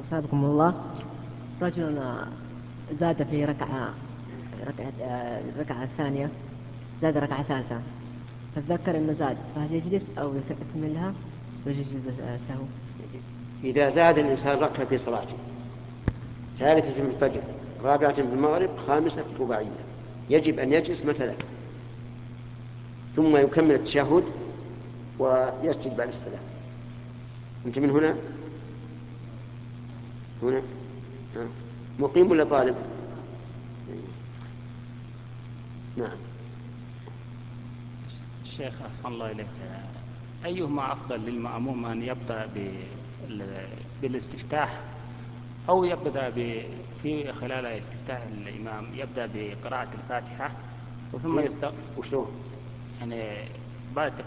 أفادكم الله. رجل زاد في الركعة الثانية، زاد ركعة ثالثة، فتذكر أنه زاد، فهل يجلس أو يكملها ويجلس سهو؟ إذا زاد الإنسان ركعة في صلاته، ثالثة في الفجر، رابعة في المغرب، خامسة في الرباعية، يجب أن يجلس متى ذاك، ثم يكمل التشهد ويسجد بعد السلام. أنت من هنا؟ هنا؟ مقيم ولا طالب؟ نعم. الشيخ أحسن الله إليك، أيهما أفضل للمأموم، أن يبدأ بالاستفتاح أو يبدأ في خلال استفتاح الإمام يبدأ بقراءة الفاتحة وثم وشلون؟ يعني بعد